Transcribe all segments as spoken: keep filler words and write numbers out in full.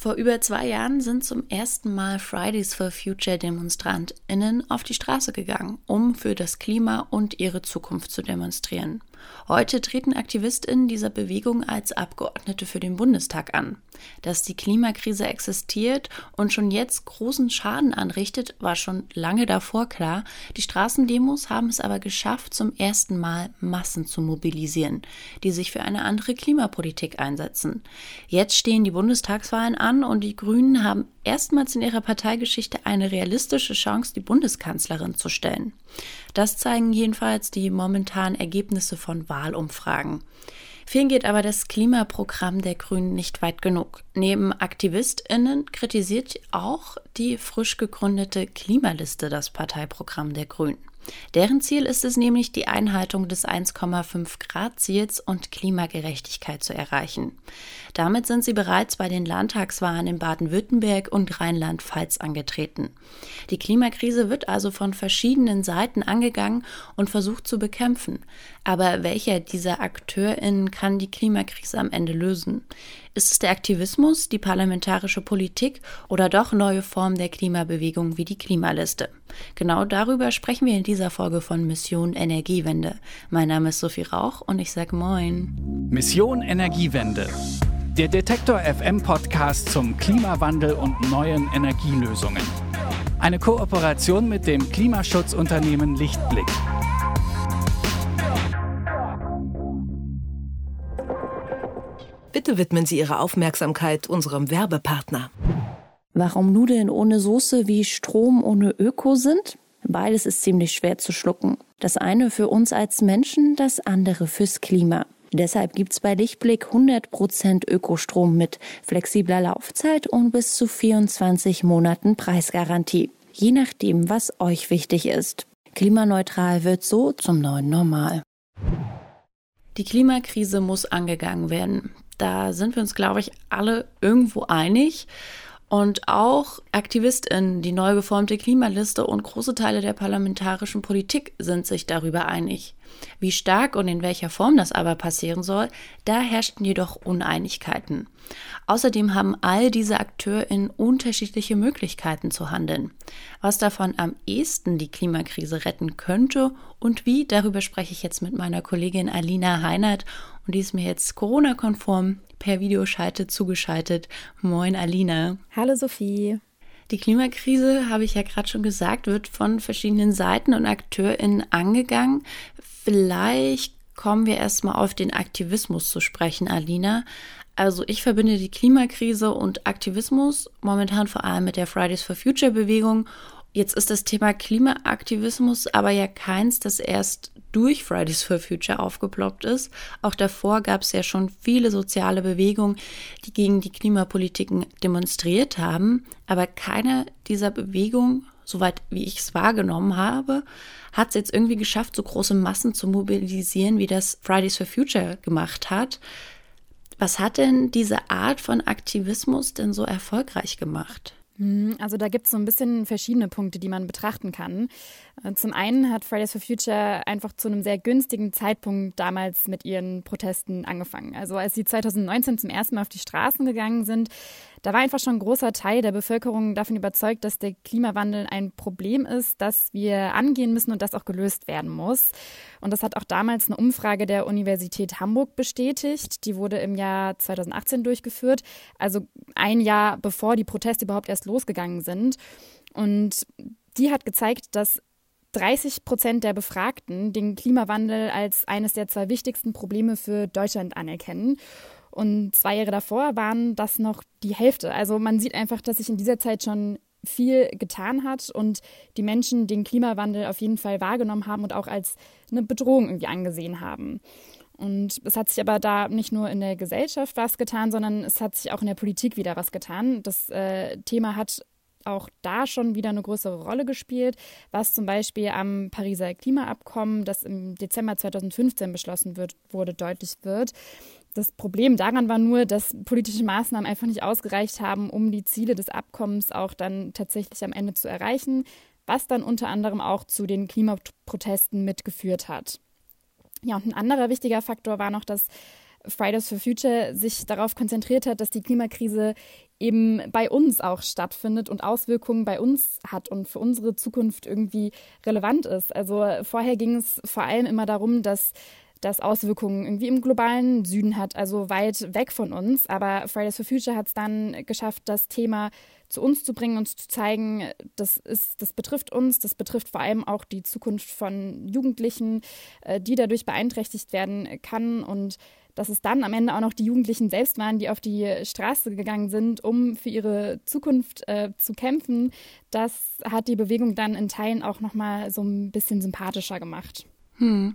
Vor über zwei Jahren sind zum ersten Mal Fridays for Future DemonstrantInnen auf die Straße gegangen, um für das Klima und ihre Zukunft zu demonstrieren. Heute treten AktivistInnen dieser Bewegung als Abgeordnete für den Bundestag an. Dass die Klimakrise existiert und schon jetzt großen Schaden anrichtet, war schon lange davor klar. Die Straßendemos haben es aber geschafft, zum ersten Mal Massen zu mobilisieren, die sich für eine andere Klimapolitik einsetzen. Jetzt stehen die Bundestagswahlen an und die Grünen haben erstmals in ihrer Parteigeschichte eine realistische Chance, die Bundeskanzlerin zu stellen. Das zeigen jedenfalls die momentanen Ergebnisse von Wahlumfragen. Vielen geht aber das Klimaprogramm der Grünen nicht weit genug. Neben AktivistInnen kritisiert auch die frisch gegründete Klimaliste das Parteiprogramm der Grünen. Deren Ziel ist es nämlich, die Einhaltung des eins Komma fünf Grad Ziels und Klimagerechtigkeit zu erreichen. Damit sind sie bereits bei den Landtagswahlen in Baden-Württemberg und Rheinland-Pfalz angetreten. Die Klimakrise wird also von verschiedenen Seiten angegangen und versucht zu bekämpfen. Aber welcher dieser AkteurInnen kann die Klimakrise am Ende lösen? Ist es der Aktivismus, die parlamentarische Politik oder doch neue Formen der Klimabewegung wie die Klimaliste? Genau darüber sprechen wir in dieser Folge von Mission Energiewende. Mein Name ist Sophie Rauch und ich sage Moin. Mission Energiewende. Der Detektor F M Podcast zum Klimawandel und neuen Energielösungen. Eine Kooperation mit dem Klimaschutzunternehmen Lichtblick. Bitte widmen Sie Ihre Aufmerksamkeit unserem Werbepartner. Warum Nudeln ohne Soße wie Strom ohne Öko sind? Beides ist ziemlich schwer zu schlucken. Das eine für uns als Menschen, das andere fürs Klima. Deshalb gibt's bei Lichtblick hundert Prozent Ökostrom mit flexibler Laufzeit und bis zu vierundzwanzig Monaten Preisgarantie. Je nachdem, was euch wichtig ist. Klimaneutral wird so zum neuen Normal. Die Klimakrise muss angegangen werden. Da sind wir uns, glaube ich, alle irgendwo einig. Und auch AktivistInnen, die neu geformte Klimaliste und große Teile der parlamentarischen Politik sind sich darüber einig. Wie stark und in welcher Form das aber passieren soll, da herrschten jedoch Uneinigkeiten. Außerdem haben all diese AkteurInnen unterschiedliche Möglichkeiten zu handeln. Was davon am ehesten die Klimakrise retten könnte und wie, darüber spreche ich jetzt mit meiner Kollegin Alina Heinert und die ist mir jetzt Corona-konform per Videoschalte zugeschaltet. Moin Alina. Hallo Sophie. Die Klimakrise, habe ich ja gerade schon gesagt, wird von verschiedenen Seiten und AkteurInnen angegangen. Vielleicht kommen wir erstmal auf den Aktivismus zu sprechen, Alina. Also ich verbinde die Klimakrise und Aktivismus momentan vor allem mit der Fridays for Future Bewegung. Jetzt ist das Thema Klimaaktivismus aber ja keins, das erst durch Fridays for Future aufgeploppt ist. Auch davor gab es ja schon viele soziale Bewegungen, die gegen die Klimapolitiken demonstriert haben. Aber keine dieser Bewegungen, soweit wie ich es wahrgenommen habe, hat es jetzt irgendwie geschafft, so große Massen zu mobilisieren, wie das Fridays for Future gemacht hat. Was hat denn diese Art von Aktivismus denn so erfolgreich gemacht? Also da gibt es so ein bisschen verschiedene Punkte, die man betrachten kann. Zum einen hat Fridays for Future einfach zu einem sehr günstigen Zeitpunkt damals mit ihren Protesten angefangen. Also als sie zwanzig neunzehn zum ersten Mal auf die Straßen gegangen sind, da war einfach schon ein großer Teil der Bevölkerung davon überzeugt, dass der Klimawandel ein Problem ist, das wir angehen müssen und das auch gelöst werden muss. Und das hat auch damals eine Umfrage der Universität Hamburg bestätigt. Die wurde im Jahr zwanzig achtzehn durchgeführt, also ein Jahr bevor die Proteste überhaupt erst losgegangen sind. Und die hat gezeigt, dass dreißig Prozent der Befragten den Klimawandel als eines der zwei wichtigsten Probleme für Deutschland anerkennen. Und zwei Jahre davor waren das noch die Hälfte. Also man sieht einfach, dass sich in dieser Zeit schon viel getan hat und die Menschen den Klimawandel auf jeden Fall wahrgenommen haben und auch als eine Bedrohung irgendwie angesehen haben. Und es hat sich aber da nicht nur in der Gesellschaft was getan, sondern es hat sich auch in der Politik wieder was getan. Das äh, Thema hat auch da schon wieder eine größere Rolle gespielt, was zum Beispiel am Pariser Klimaabkommen, das im Dezember zwanzig fünfzehn beschlossen wird, wurde, deutlich wird. Das Problem daran war nur, dass politische Maßnahmen einfach nicht ausgereicht haben, um die Ziele des Abkommens auch dann tatsächlich am Ende zu erreichen, was dann unter anderem auch zu den Klimaprotesten mitgeführt hat. Ja, und ein anderer wichtiger Faktor war noch, dass Fridays for Future sich darauf konzentriert hat, dass die Klimakrise eben bei uns auch stattfindet und Auswirkungen bei uns hat und für unsere Zukunft irgendwie relevant ist. Also vorher ging es vor allem immer darum, dass das Auswirkungen irgendwie im globalen Süden hat, also weit weg von uns. Aber Fridays for Future hat es dann geschafft, das Thema zu uns zu bringen und zu zeigen, das ist, das betrifft uns, das betrifft vor allem auch die Zukunft von Jugendlichen, die dadurch beeinträchtigt werden kann, und dass es dann am Ende auch noch die Jugendlichen selbst waren, die auf die Straße gegangen sind, um für ihre Zukunft äh, zu kämpfen. Das hat die Bewegung dann in Teilen auch nochmal so ein bisschen sympathischer gemacht. Hm.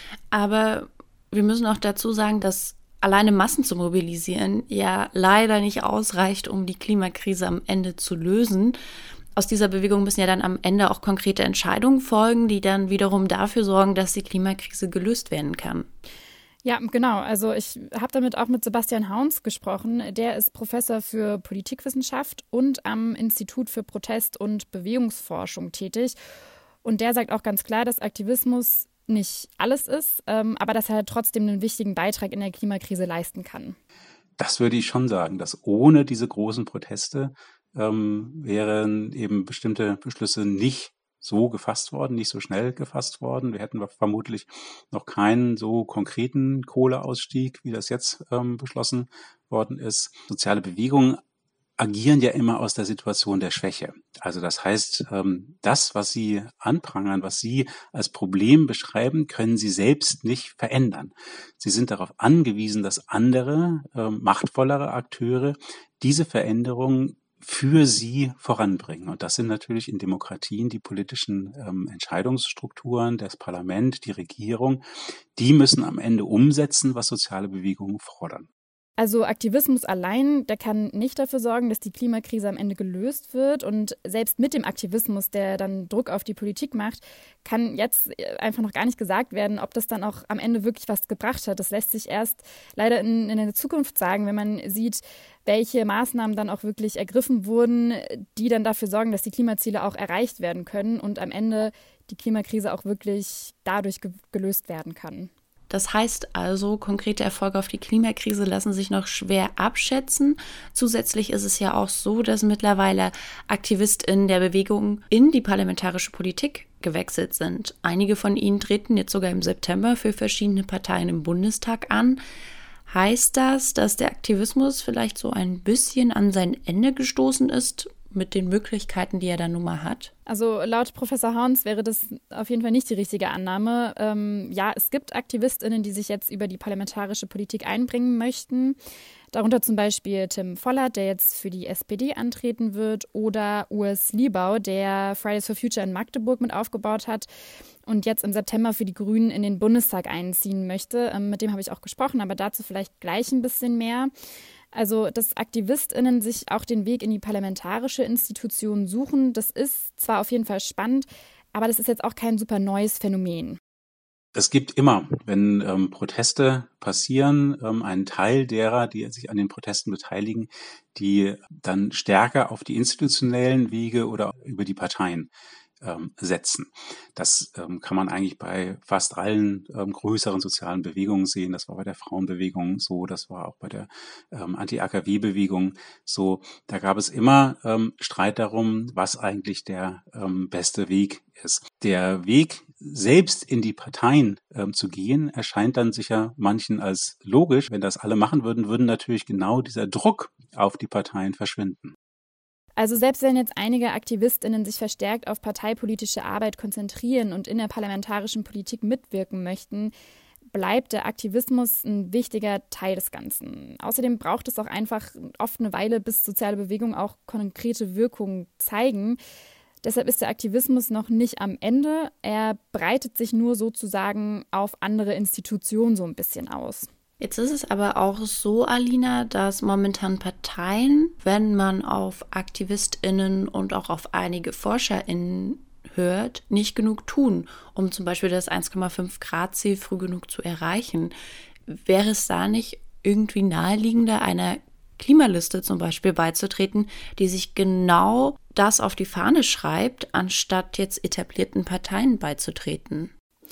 Aber wir müssen auch dazu sagen, dass alleine Massen zu mobilisieren ja leider nicht ausreicht, um die Klimakrise am Ende zu lösen. Aus dieser Bewegung müssen ja dann am Ende auch konkrete Entscheidungen folgen, die dann wiederum dafür sorgen, dass die Klimakrise gelöst werden kann. Ja, genau. Also ich habe damit auch mit Sebastian Hauns gesprochen. Der ist Professor für Politikwissenschaft und am Institut für Protest- und Bewegungsforschung tätig. Und der sagt auch ganz klar, dass Aktivismus nicht alles ist, ähm, aber dass er trotzdem einen wichtigen Beitrag in der Klimakrise leisten kann. Das würde ich schon sagen, dass ohne diese großen Proteste ähm, wären eben bestimmte Beschlüsse nicht so gefasst worden, nicht so schnell gefasst worden. Wir hätten vermutlich noch keinen so konkreten Kohleausstieg, wie das jetzt ähm, beschlossen worden ist. Soziale Bewegungen agieren ja immer aus der Situation der Schwäche. Also das heißt, ähm, das, was sie anprangern, was sie als Problem beschreiben, können sie selbst nicht verändern. Sie sind darauf angewiesen, dass andere, ähm, machtvollere Akteure diese Veränderungen für sie voranbringen. Und das sind natürlich in Demokratien die politischen ähm, Entscheidungsstrukturen, das Parlament, die Regierung. Die müssen am Ende umsetzen, was soziale Bewegungen fordern. Also Aktivismus allein, der kann nicht dafür sorgen, dass die Klimakrise am Ende gelöst wird. Und selbst mit dem Aktivismus, der dann Druck auf die Politik macht, kann jetzt einfach noch gar nicht gesagt werden, ob das dann auch am Ende wirklich was gebracht hat. Das lässt sich erst leider in, in der Zukunft sagen, wenn man sieht, welche Maßnahmen dann auch wirklich ergriffen wurden, die dann dafür sorgen, dass die Klimaziele auch erreicht werden können und am Ende die Klimakrise auch wirklich dadurch ge- gelöst werden kann. Das heißt also, konkrete Erfolge auf die Klimakrise lassen sich noch schwer abschätzen. Zusätzlich ist es ja auch so, dass mittlerweile AktivistInnen der Bewegung in die parlamentarische Politik gewechselt sind. Einige von ihnen treten jetzt sogar im September für verschiedene Parteien im Bundestag an. Heißt das, dass der Aktivismus vielleicht so ein bisschen an sein Ende gestoßen ist mit den Möglichkeiten, die er dann nun mal hat? Also laut Professor Hauns wäre das auf jeden Fall nicht die richtige Annahme. Ähm, ja, es gibt AktivistInnen, die sich jetzt über die parlamentarische Politik einbringen möchten. Darunter zum Beispiel Tim Vollert, der jetzt für die S P D antreten wird, oder Urs Liebau, der Fridays for Future in Magdeburg mit aufgebaut hat und jetzt im September für die Grünen in den Bundestag einziehen möchte. Ähm, mit dem habe ich auch gesprochen, aber dazu vielleicht gleich ein bisschen mehr. Also, dass AktivistInnen sich auch den Weg in die parlamentarische Institution suchen, das ist zwar auf jeden Fall spannend, aber das ist jetzt auch kein super neues Phänomen. Es gibt immer, wenn ähm, Proteste passieren, ähm, einen Teil derer, die sich an den Protesten beteiligen, die dann stärker auf die institutionellen Wege oder über die Parteien ähm, setzen. Das ähm, kann man eigentlich bei fast allen ähm, größeren sozialen Bewegungen sehen. Das war bei der Frauenbewegung so, das war auch bei der ähm, Anti-A K W-Bewegung so. Da gab es immer ähm, Streit darum, was eigentlich der ähm, beste Weg ist. Der Weg, selbst in die Parteien ähm, zu gehen, erscheint dann sicher manchen als logisch. Wenn das alle machen würden, würden natürlich genau dieser Druck auf die Parteien verschwinden. Also selbst wenn jetzt einige AktivistInnen sich verstärkt auf parteipolitische Arbeit konzentrieren und in der parlamentarischen Politik mitwirken möchten, bleibt der Aktivismus ein wichtiger Teil des Ganzen. Außerdem braucht es auch einfach oft eine Weile, bis soziale Bewegungen auch konkrete Wirkungen zeigen. Deshalb ist der Aktivismus noch nicht am Ende. Er breitet sich nur sozusagen auf andere Institutionen so ein bisschen aus. Jetzt ist es aber auch so, Alina, dass momentan Parteien, wenn man auf AktivistInnen und auch auf einige ForscherInnen hört, nicht genug tun, um zum Beispiel das eins Komma fünf Grad Ziel früh genug zu erreichen. Wäre es da nicht irgendwie naheliegender, einer Klimaliste zum Beispiel beizutreten, die sich genau das auf die Fahne schreibt, anstatt jetzt etablierten Parteien beizutreten?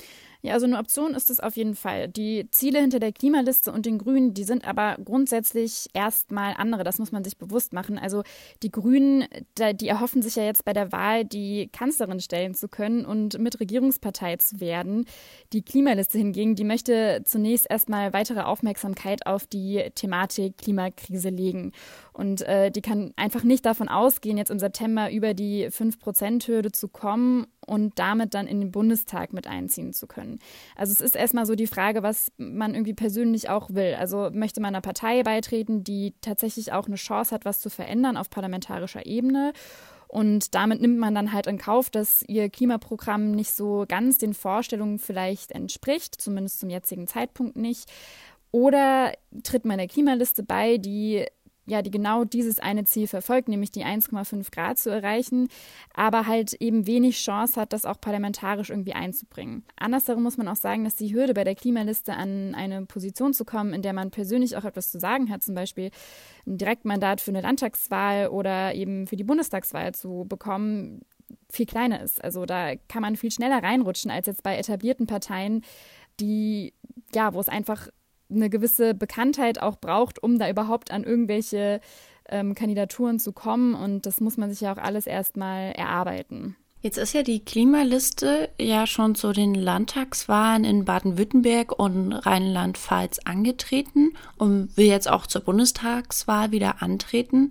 Ja, also eine Option ist es auf jeden Fall. Die Ziele hinter der Klimaliste und den Grünen, die sind aber grundsätzlich erstmal andere. Das muss man sich bewusst machen. Also die Grünen, die erhoffen sich ja jetzt bei der Wahl, die Kanzlerin stellen zu können und mit Regierungspartei zu werden. Die Klimaliste hingegen, die möchte zunächst erstmal weitere Aufmerksamkeit auf die Thematik Klimakrise legen. Und äh, die kann einfach nicht davon ausgehen, jetzt im September über die fünf Prozent Hürde zu kommen und damit dann in den Bundestag mit einziehen zu können. Also es ist erstmal so die Frage, was man irgendwie persönlich auch will. Also möchte man einer Partei beitreten, die tatsächlich auch eine Chance hat, was zu verändern auf parlamentarischer Ebene? Und damit nimmt man dann halt in Kauf, dass ihr Klimaprogramm nicht so ganz den Vorstellungen vielleicht entspricht, zumindest zum jetzigen Zeitpunkt nicht. Oder tritt man der Klimaliste bei, die ja, die genau dieses eine Ziel verfolgt, nämlich die eins Komma fünf Grad zu erreichen, aber halt eben wenig Chance hat, das auch parlamentarisch irgendwie einzubringen. Andersherum muss man auch sagen, dass die Hürde bei der Klimaliste an eine Position zu kommen, in der man persönlich auch etwas zu sagen hat, zum Beispiel ein Direktmandat für eine Landtagswahl oder eben für die Bundestagswahl zu bekommen, viel kleiner ist. Also da kann man viel schneller reinrutschen als jetzt bei etablierten Parteien, die, ja, wo es einfach eine gewisse Bekanntheit auch braucht, um da überhaupt an irgendwelche ähm, Kandidaturen zu kommen. Und das muss man sich ja auch alles erstmal erarbeiten. Jetzt ist ja die Klimaliste ja schon zu den Landtagswahlen in Baden-Württemberg und Rheinland-Pfalz angetreten und will jetzt auch zur Bundestagswahl wieder antreten.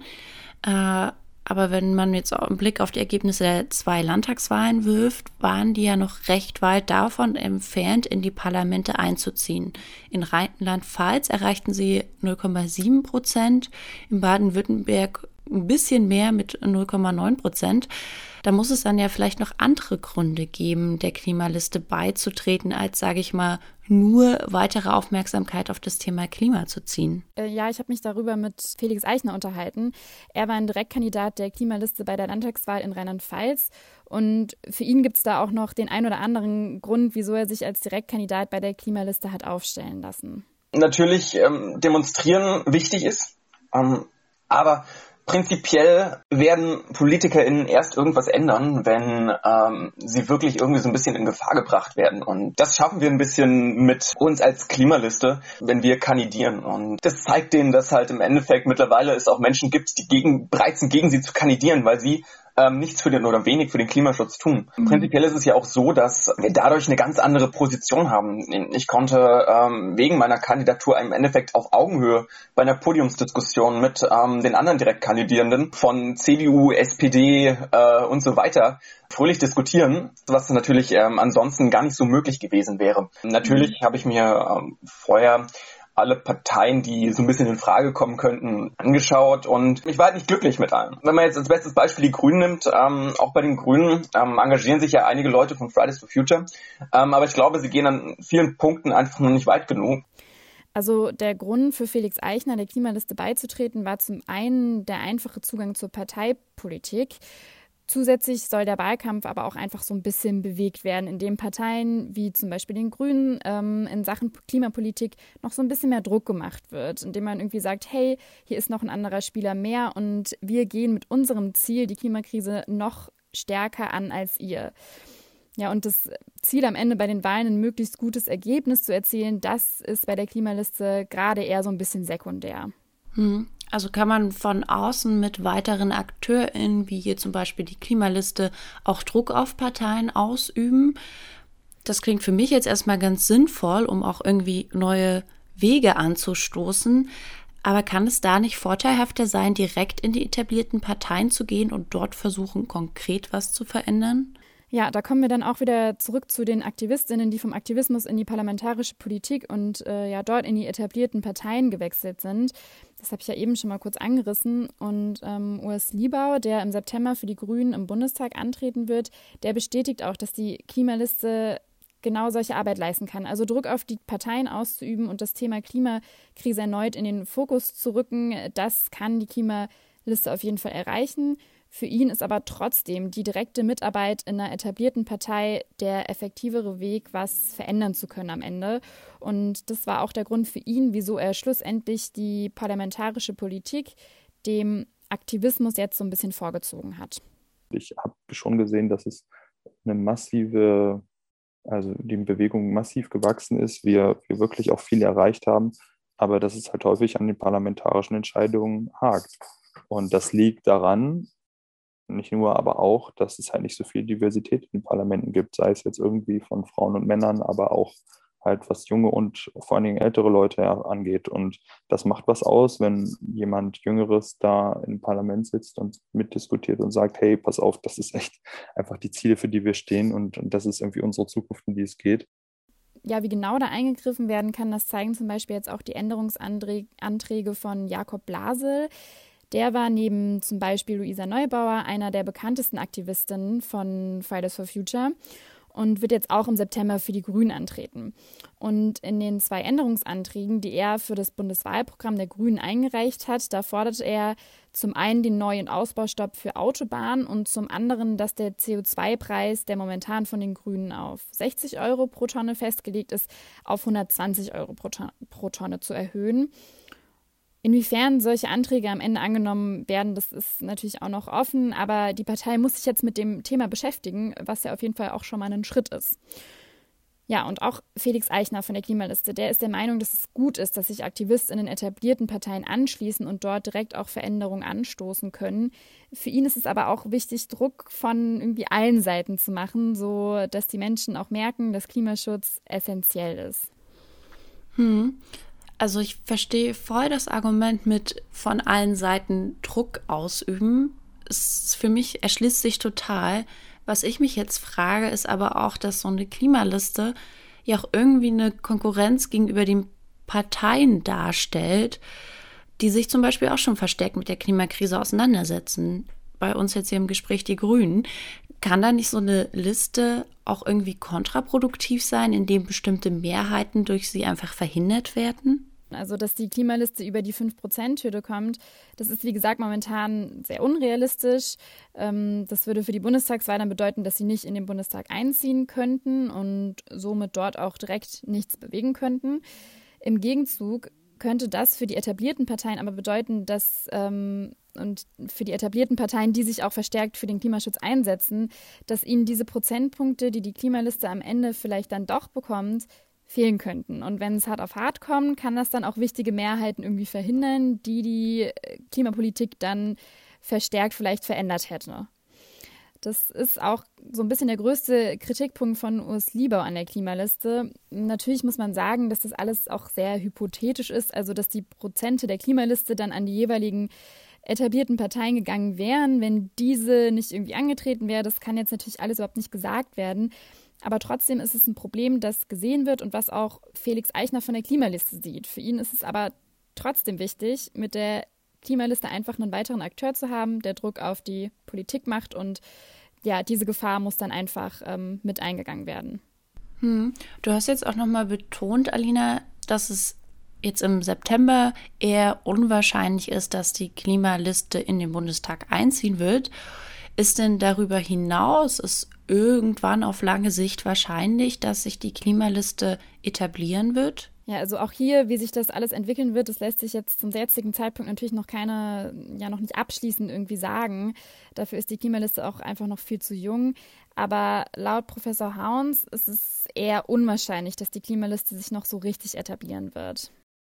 Äh, Aber wenn man jetzt einen Blick auf die Ergebnisse der zwei Landtagswahlen wirft, waren die ja noch recht weit davon entfernt, in die Parlamente einzuziehen. In Rheinland-Pfalz erreichten sie null Komma sieben Prozent, in Baden-Württemberg ein bisschen mehr mit null Komma neun Prozent. Da muss es dann ja vielleicht noch andere Gründe geben, der Klimaliste beizutreten, als, sage ich mal, nur weitere Aufmerksamkeit auf das Thema Klima zu ziehen. Äh, ja, ich habe mich darüber mit Felix Eichner unterhalten. Er war ein Direktkandidat der Klimaliste bei der Landtagswahl in Rheinland-Pfalz. Und für ihn gibt es da auch noch den ein oder anderen Grund, wieso er sich als Direktkandidat bei der Klimaliste hat aufstellen lassen. Natürlich ähm, demonstrieren wichtig ist, ähm, aber prinzipiell werden PolitikerInnen erst irgendwas ändern, wenn ähm, sie wirklich irgendwie so ein bisschen in Gefahr gebracht werden. Und das schaffen wir ein bisschen mit uns als Klimaliste, wenn wir kandidieren. Und das zeigt denen, dass halt im Endeffekt mittlerweile es auch Menschen gibt, die gegen, bereit sind, gegen sie zu kandidieren, weil sie ähm, nichts für den oder wenig für den Klimaschutz tun. Mhm. Prinzipiell ist es ja auch so, dass wir dadurch eine ganz andere Position haben. Ich konnte ähm, wegen meiner Kandidatur im Endeffekt auf Augenhöhe bei einer Podiumsdiskussion mit ähm, den anderen Direktkandidierenden von C D U, S P D äh, und so weiter fröhlich diskutieren, was natürlich ähm, ansonsten gar nicht so möglich gewesen wäre. Natürlich mhm. habe ich mir ähm, vorher alle Parteien, die so ein bisschen in Frage kommen könnten, angeschaut und ich war halt nicht glücklich mit allen. Wenn man jetzt als bestes Beispiel die Grünen nimmt, ähm, auch bei den Grünen ähm, engagieren sich ja einige Leute von Fridays for Future, ähm, aber ich glaube, sie gehen an vielen Punkten einfach noch nicht weit genug. Also der Grund für Felix Eichner, der Klimaliste beizutreten, war zum einen der einfache Zugang zur Parteipolitik. Zusätzlich soll der Wahlkampf aber auch einfach so ein bisschen bewegt werden, indem Parteien wie zum Beispiel den Grünen ähm, in Sachen Klimapolitik noch so ein bisschen mehr Druck gemacht wird, indem man irgendwie sagt, hey, hier ist noch ein anderer Spieler mehr und wir gehen mit unserem Ziel die Klimakrise noch stärker an als ihr. Ja, und das Ziel am Ende bei den Wahlen, ein möglichst gutes Ergebnis zu erzielen, das ist bei der Klimaliste gerade eher so ein bisschen sekundär. Hm. Also kann man von außen mit weiteren AkteurInnen, wie hier zum Beispiel die Klimaliste, auch Druck auf Parteien ausüben. Das klingt für mich jetzt erstmal ganz sinnvoll, um auch irgendwie neue Wege anzustoßen. Aber kann es da nicht vorteilhafter sein, direkt in die etablierten Parteien zu gehen und dort versuchen, konkret was zu verändern? Ja, da kommen wir dann auch wieder zurück zu den Aktivistinnen, die vom Aktivismus in die parlamentarische Politik und äh, ja dort in die etablierten Parteien gewechselt sind. Das habe ich ja eben schon mal kurz angerissen. Und ähm, Urs Liebau, der im September für die Grünen im Bundestag antreten wird, der bestätigt auch, dass die Klimaliste genau solche Arbeit leisten kann. Also Druck auf die Parteien auszuüben und das Thema Klimakrise erneut in den Fokus zu rücken, das kann die Klimaliste auf jeden Fall erreichen. Für ihn ist aber trotzdem die direkte Mitarbeit in einer etablierten Partei der effektivere Weg, was verändern zu können am Ende. Und das war auch der Grund für ihn, wieso er schlussendlich die parlamentarische Politik dem Aktivismus jetzt so ein bisschen vorgezogen hat. Ich habe schon gesehen, dass es eine massive also die Bewegung massiv gewachsen ist, wir, wir wirklich auch viel erreicht haben, aber dass es halt häufig an den parlamentarischen Entscheidungen hakt. Und das liegt daran, nicht nur, aber auch, dass es halt nicht so viel Diversität in den Parlamenten gibt, sei es jetzt irgendwie von Frauen und Männern, aber auch halt was junge und vor allen Dingen ältere Leute angeht. Und das macht was aus, wenn jemand Jüngeres da im Parlament sitzt und mitdiskutiert und sagt, hey, pass auf, das ist echt einfach die Ziele, für die wir stehen und, und das ist irgendwie unsere Zukunft, in die es geht. Ja, wie genau da eingegriffen werden kann, das zeigen zum Beispiel jetzt auch die Änderungsanträge von Jakob Blasel. Der war neben zum Beispiel Luisa Neubauer einer der bekanntesten Aktivistinnen von Fridays for Future und wird jetzt auch im September für die Grünen antreten. Und in den zwei Änderungsanträgen, die er für das Bundeswahlprogramm der Grünen eingereicht hat, da fordert er zum einen den Neu- und Ausbaustopp für Autobahnen und zum anderen, dass der C O zwei Preis, der momentan von den Grünen auf sechzig Euro pro Tonne festgelegt ist, auf hundertzwanzig Euro pro Tonne, pro Tonne zu erhöhen. Inwiefern solche Anträge am Ende angenommen werden, das ist natürlich auch noch offen, aber die Partei muss sich jetzt mit dem Thema beschäftigen, was ja auf jeden Fall auch schon mal ein Schritt ist. Ja, und auch Felix Eichner von der Klimaliste, der ist der Meinung, dass es gut ist, dass sich AktivistInnen etablierten Parteien anschließen und dort direkt auch Veränderungen anstoßen können. Für ihn ist es aber auch wichtig, Druck von irgendwie allen Seiten zu machen, so dass die Menschen auch merken, dass Klimaschutz essentiell ist. Hm. Also ich verstehe voll das Argument mit von allen Seiten Druck ausüben. Es für mich erschließt sich total. Was ich mich jetzt frage, ist aber auch, dass so eine Klimaliste ja auch irgendwie eine Konkurrenz gegenüber den Parteien darstellt, die sich zum Beispiel auch schon verstärkt mit der Klimakrise auseinandersetzen. Bei uns jetzt hier im Gespräch die Grünen. Kann da nicht so eine Liste auch irgendwie kontraproduktiv sein, indem bestimmte Mehrheiten durch sie einfach verhindert werden? Also, dass die Klimaliste über die fünf Prozent Hürde kommt, das ist, wie gesagt, momentan sehr unrealistisch. Das würde für die Bundestagswahl dann bedeuten, dass sie nicht in den Bundestag einziehen könnten und somit dort auch direkt nichts bewegen könnten. Im Gegenzug könnte das für die etablierten Parteien aber bedeuten, dass ähm, und für die etablierten Parteien, die sich auch verstärkt für den Klimaschutz einsetzen, dass ihnen diese Prozentpunkte, die die Klimaliste am Ende vielleicht dann doch bekommt, fehlen könnten. Und wenn es hart auf hart kommt, kann das dann auch wichtige Mehrheiten irgendwie verhindern, die die Klimapolitik dann verstärkt vielleicht verändert hätte. Das ist auch so ein bisschen der größte Kritikpunkt von Urs Liebau an der Klimaliste. Natürlich muss man sagen, dass das alles auch sehr hypothetisch ist, also dass die Prozente der Klimaliste dann an die jeweiligen etablierten Parteien gegangen wären, wenn diese nicht irgendwie angetreten wäre. Das kann jetzt natürlich alles überhaupt nicht gesagt werden. Aber trotzdem ist es ein Problem, das gesehen wird und was auch Felix Eichner von der Klimaliste sieht. Für ihn ist es aber trotzdem wichtig, mit der Klimaliste einfach einen weiteren Akteur zu haben, der Druck auf die Politik macht. Und ja, diese Gefahr muss dann einfach ähm, mit eingegangen werden. Hm. Du hast jetzt auch nochmal betont, Alina, dass es jetzt im September eher unwahrscheinlich ist, dass die Klimaliste in den Bundestag einziehen wird. Ist denn darüber hinaus es irgendwann auf lange Sicht wahrscheinlich, dass sich die Klimaliste etablieren wird? Ja, also auch hier, wie sich das alles entwickeln wird, das lässt sich jetzt zum jetzigen Zeitpunkt natürlich noch keine, ja noch nicht abschließend irgendwie sagen. Dafür ist die Klimaliste auch einfach noch viel zu jung. Aber laut Professor Hauns ist es eher unwahrscheinlich, dass die Klimaliste sich noch so richtig etablieren wird.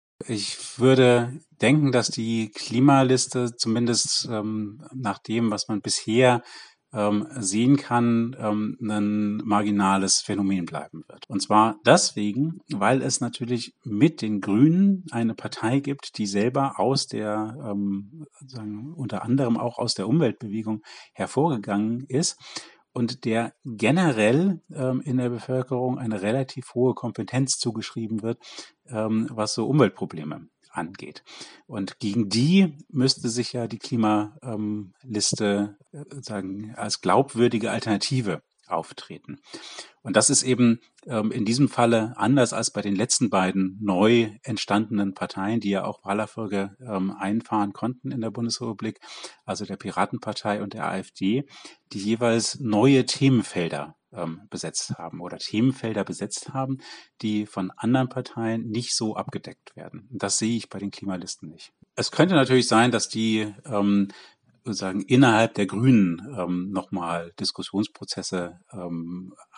Ich würde denken, dass die Klimaliste zumindest ähm, nach dem, was man bisher ähm, sehen kann, ähm, ein marginales Phänomen bleiben wird. Und zwar deswegen, weil es natürlich mit den Grünen eine Partei gibt, die selber aus der, ähm, sagen, unter anderem auch aus der Umweltbewegung hervorgegangen ist und der generell ähm, in der Bevölkerung eine relativ hohe Kompetenz zugeschrieben wird, ähm, was so Umweltprobleme angeht. Und gegen die müsste sich ja die Klimaliste äh, sagen als glaubwürdige Alternative auftreten. Und das ist eben ähm, in diesem Falle anders als bei den letzten beiden neu entstandenen Parteien, die ja auch Wahlerfolge ähm, einfahren konnten in der Bundesrepublik, also der Piratenpartei und der AfD, die jeweils neue Themenfelder ähm, besetzt haben oder Themenfelder besetzt haben, die von anderen Parteien nicht so abgedeckt werden. Das sehe ich bei den Klimalisten nicht. Es könnte natürlich sein, dass die ähm, sozusagen innerhalb der Grünen ähm, nochmal Diskussionsprozesse ähm,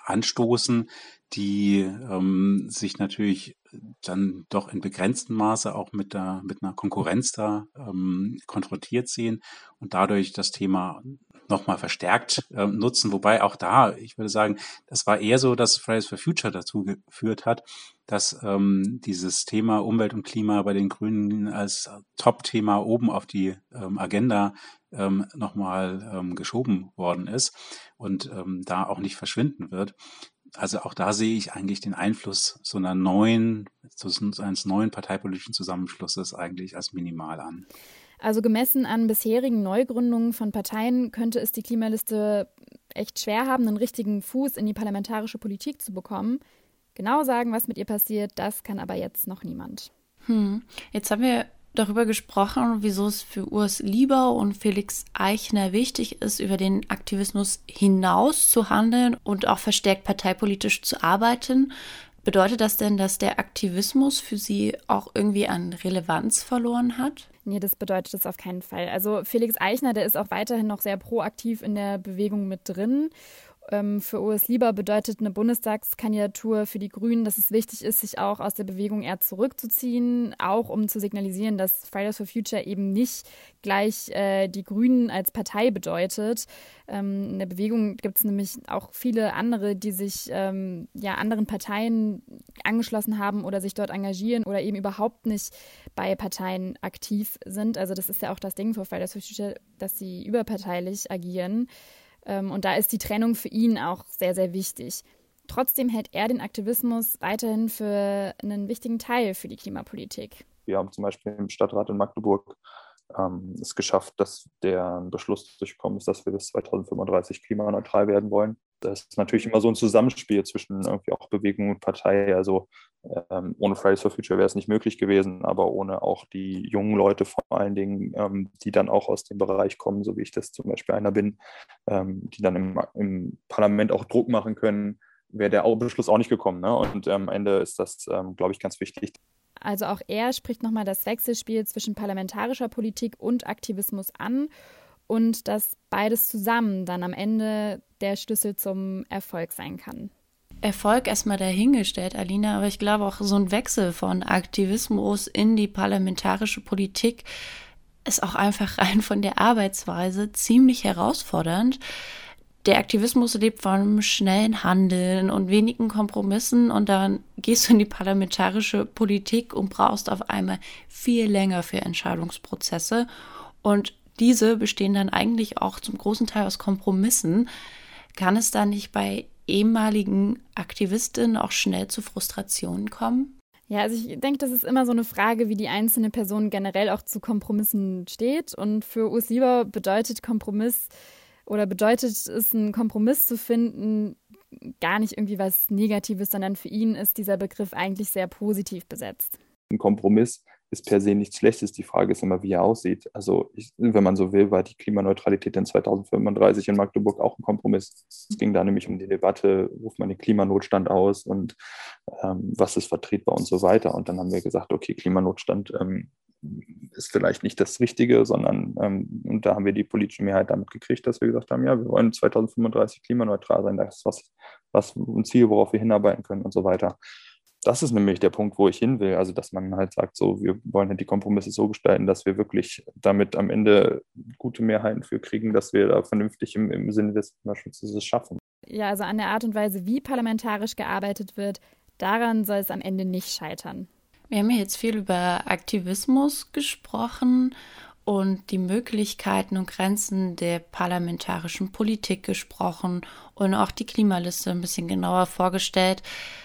anstoßen, die ähm, sich natürlich dann doch in begrenztem Maße auch mit der mit einer Konkurrenz da ähm, konfrontiert sehen und dadurch das Thema nochmal verstärkt äh, nutzen. Wobei auch da, ich würde sagen, das war eher so, dass Fridays for Future dazu geführt hat, dass ähm, dieses Thema Umwelt und Klima bei den Grünen als Top-Thema oben auf die ähm, Agenda ähm, nochmal ähm, geschoben worden ist und ähm, da auch nicht verschwinden wird. Also auch da sehe ich eigentlich den Einfluss so einer neuen, so eines neuen parteipolitischen Zusammenschlusses eigentlich als minimal an. Also gemessen an bisherigen Neugründungen von Parteien könnte es die Klimaliste echt schwer haben, einen richtigen Fuß in die parlamentarische Politik zu bekommen. Genau sagen, was mit ihr passiert, das kann aber jetzt noch niemand. Hm. Jetzt haben wir darüber gesprochen, wieso es für Urs Lieber und Felix Eichner wichtig ist, über den Aktivismus hinaus zu handeln und auch verstärkt parteipolitisch zu arbeiten. Bedeutet das denn, dass der Aktivismus für Sie auch irgendwie an Relevanz verloren hat? Nee, das bedeutet das auf keinen Fall. Also Felix Eichner, der ist auch weiterhin noch sehr proaktiv in der Bewegung mit drin. Ähm, für Urs Lieber bedeutet eine Bundestagskandidatur für die Grünen, dass es wichtig ist, sich auch aus der Bewegung eher zurückzuziehen, auch um zu signalisieren, dass Fridays for Future eben nicht gleich äh, die Grünen als Partei bedeutet. Ähm, in der Bewegung gibt es nämlich auch viele andere, die sich ähm, ja anderen Parteien angeschlossen haben oder sich dort engagieren oder eben überhaupt nicht bei Parteien aktiv sind. Also das ist ja auch das Ding für Fridays for Future, dass sie überparteilich agieren. Und da ist die Trennung für ihn auch sehr, sehr wichtig. Trotzdem hält er den Aktivismus weiterhin für einen wichtigen Teil für die Klimapolitik. Wir haben zum Beispiel im Stadtrat in Magdeburg ähm, es geschafft, dass der Beschluss durchgekommen ist, dass wir bis zweitausendfünfunddreißig klimaneutral werden wollen. Das ist natürlich immer so ein Zusammenspiel zwischen irgendwie auch Bewegung und Partei. Also ähm, ohne Fridays for Future wäre es nicht möglich gewesen, aber ohne auch die jungen Leute vor allen Dingen, ähm, die dann auch aus dem Bereich kommen, so wie ich das zum Beispiel einer bin, ähm, die dann im, im Parlament auch Druck machen können, wäre der Beschluss auch nicht gekommen. Ne? Und am Ende ist das, ähm, glaube ich, ganz wichtig. Also auch er spricht nochmal das Wechselspiel zwischen parlamentarischer Politik und Aktivismus an und dass beides zusammen dann am Ende der Schlüssel zum Erfolg sein kann. Erfolg erstmal dahingestellt, Alina, aber ich glaube auch so ein Wechsel von Aktivismus in die parlamentarische Politik ist auch einfach rein von der Arbeitsweise ziemlich herausfordernd. Der Aktivismus lebt von schnellen Handeln und wenigen Kompromissen und dann gehst du in die parlamentarische Politik und brauchst auf einmal viel länger für Entscheidungsprozesse und diese bestehen dann eigentlich auch zum großen Teil aus Kompromissen. Kann es da nicht bei ehemaligen Aktivistinnen auch schnell zu Frustrationen kommen? Ja, also ich denke, das ist immer so eine Frage, wie die einzelne Person generell auch zu Kompromissen steht. Und für Urs Lieber bedeutet Kompromiss oder bedeutet es, einen Kompromiss zu finden, gar nicht irgendwie was Negatives, sondern für ihn ist dieser Begriff eigentlich sehr positiv besetzt. Ein Kompromiss ist per se nichts Schlechtes. Die Frage ist immer, wie er aussieht. Also ich, wenn man so will, war die Klimaneutralität in zweitausendfünfunddreißig in Magdeburg auch ein Kompromiss. Es ging da nämlich um die Debatte, ruft man den Klimanotstand aus und ähm, was ist vertretbar und so weiter. Und dann haben wir gesagt, okay, Klimanotstand ähm, ist vielleicht nicht das Richtige, sondern ähm, und da haben wir die politische Mehrheit damit gekriegt, dass wir gesagt haben, ja, wir wollen zweitausendfünfunddreißig klimaneutral sein. Das ist was, was ein Ziel, worauf wir hinarbeiten können und so weiter. Das ist nämlich der Punkt, wo ich hin will. Also, dass man halt sagt, so, wir wollen halt die Kompromisse so gestalten, dass wir wirklich damit am Ende gute Mehrheiten für kriegen, dass wir da vernünftig im, im Sinne des Klimaschutzes es schaffen. Ja, also an der Art und Weise, wie parlamentarisch gearbeitet wird, daran soll es am Ende nicht scheitern. Wir haben ja jetzt viel über Aktivismus gesprochen und die Möglichkeiten und Grenzen der parlamentarischen Politik gesprochen und auch die Klimaliste ein bisschen genauer vorgestellt.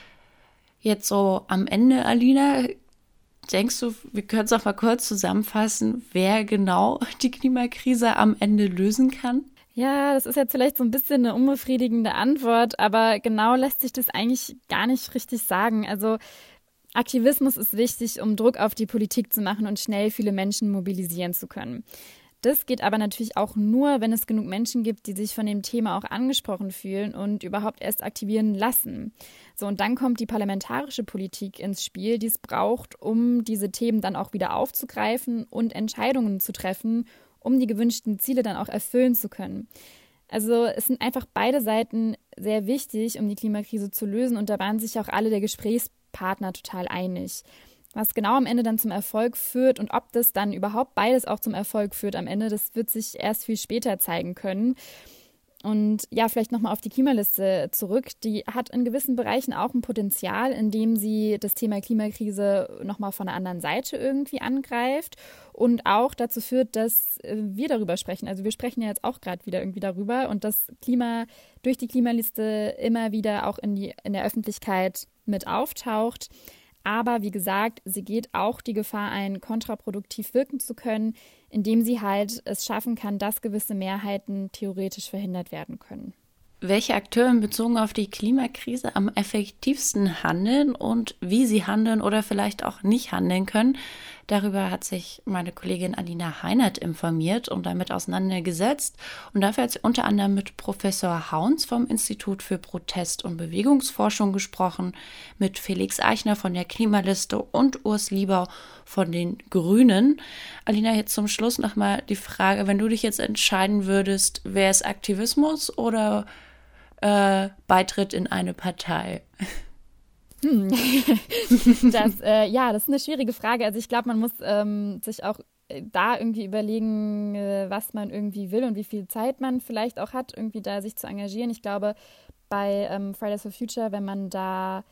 Jetzt so am Ende, Alina, denkst du, wir können es auch mal kurz zusammenfassen, wer genau die Klimakrise am Ende lösen kann? Ja, das ist jetzt vielleicht so ein bisschen eine unbefriedigende Antwort, aber genau lässt sich das eigentlich gar nicht richtig sagen. Also Aktivismus ist wichtig, um Druck auf die Politik zu machen und schnell viele Menschen mobilisieren zu können. Das geht aber natürlich auch nur, wenn es genug Menschen gibt, die sich von dem Thema auch angesprochen fühlen und überhaupt erst aktivieren lassen. So, und dann kommt die parlamentarische Politik ins Spiel, die es braucht, um diese Themen dann auch wieder aufzugreifen und Entscheidungen zu treffen, um die gewünschten Ziele dann auch erfüllen zu können. Also es sind einfach beide Seiten sehr wichtig, um die Klimakrise zu lösen und da waren sich auch alle der Gesprächspartner total einig. Was genau am Ende dann zum Erfolg führt und ob das dann überhaupt beides auch zum Erfolg führt am Ende, das wird sich erst viel später zeigen können. Und ja, vielleicht nochmal auf die Klimaliste zurück. Die hat in gewissen Bereichen auch ein Potenzial, indem sie das Thema Klimakrise nochmal von einer anderen Seite irgendwie angreift und auch dazu führt, dass wir darüber sprechen. Also wir sprechen ja jetzt auch gerade wieder irgendwie darüber und das Klima durch die Klimaliste immer wieder auch in, die, in der Öffentlichkeit mit auftaucht. Aber wie gesagt, sie geht auch die Gefahr ein, kontraproduktiv wirken zu können, indem sie halt es schaffen kann, dass gewisse Mehrheiten theoretisch verhindert werden können. Welche Akteure bezogen auf die Klimakrise am effektivsten handeln und wie sie handeln oder vielleicht auch nicht handeln können, darüber hat sich meine Kollegin Alina Heinert informiert und damit auseinandergesetzt. Und dafür hat sie unter anderem mit Professor Hauns vom Institut für Protest- und Bewegungsforschung gesprochen, mit Felix Eichner von der Klimaliste und Urs Liebau von den Grünen. Alina, jetzt zum Schluss nochmal die Frage, wenn du dich jetzt entscheiden würdest, wäre es Aktivismus oder äh, Beitritt in eine Partei? Hm. das, äh, ja, das ist eine schwierige Frage. Also ich glaube, man muss ähm, sich auch da irgendwie überlegen, äh, was man irgendwie will und wie viel Zeit man vielleicht auch hat, irgendwie da sich zu engagieren. Ich glaube, bei ähm, Fridays for Future, wenn man da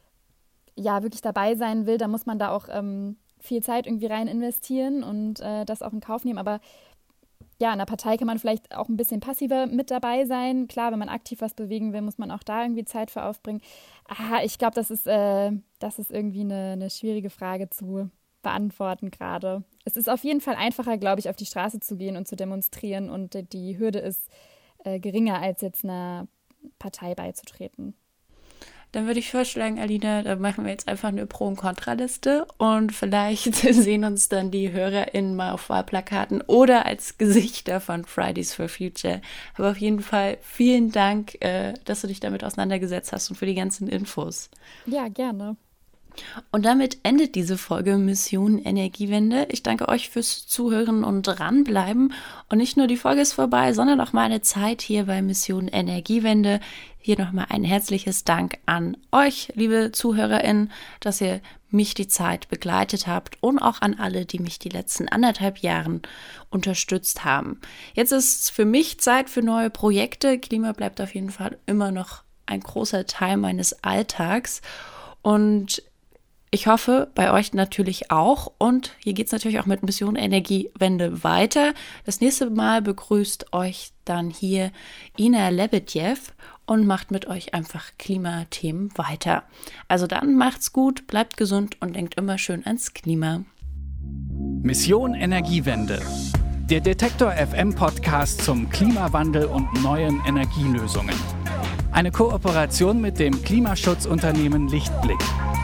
ja wirklich dabei sein will, dann muss man da auch ähm, viel Zeit irgendwie rein investieren und äh, das auch in Kauf nehmen. Aber ja, in der Partei kann man vielleicht auch ein bisschen passiver mit dabei sein. Klar, wenn man aktiv was bewegen will, muss man auch da irgendwie Zeit für aufbringen. Ah, ich glaube, das ist, äh, das ist irgendwie eine, eine schwierige Frage zu beantworten gerade. Es ist auf jeden Fall einfacher, glaube ich, auf die Straße zu gehen und zu demonstrieren und die Hürde ist äh, geringer, als jetzt einer Partei beizutreten. Dann würde ich vorschlagen, Alina, da machen wir jetzt einfach eine Pro- und Kontraliste und vielleicht sehen uns dann die HörerInnen mal auf Wahlplakaten oder als Gesichter von Fridays for Future. Aber auf jeden Fall vielen Dank, äh, dass du dich damit auseinandergesetzt hast und für die ganzen Infos. Ja, gerne. Und damit endet diese Folge Mission Energiewende. Ich danke euch fürs Zuhören und dranbleiben. Und nicht nur die Folge ist vorbei, sondern auch meine Zeit hier bei Mission Energiewende. Hier nochmal ein herzliches Dank an euch, liebe ZuhörerInnen, dass ihr mich die Zeit begleitet habt und auch an alle, die mich die letzten anderthalb Jahren unterstützt haben. Jetzt ist für mich Zeit für neue Projekte. Klima bleibt auf jeden Fall immer noch ein großer Teil meines Alltags. Und ich hoffe, bei euch natürlich auch. Und hier geht es natürlich auch mit Mission Energiewende weiter. Das nächste Mal begrüßt euch dann hier Ina Lebedjew und macht mit euch einfach Klimathemen weiter. Also dann macht's gut, bleibt gesund und denkt immer schön ans Klima. Mission Energiewende. Der Detektor F M Podcast zum Klimawandel und neuen Energielösungen. Eine Kooperation mit dem Klimaschutzunternehmen Lichtblick.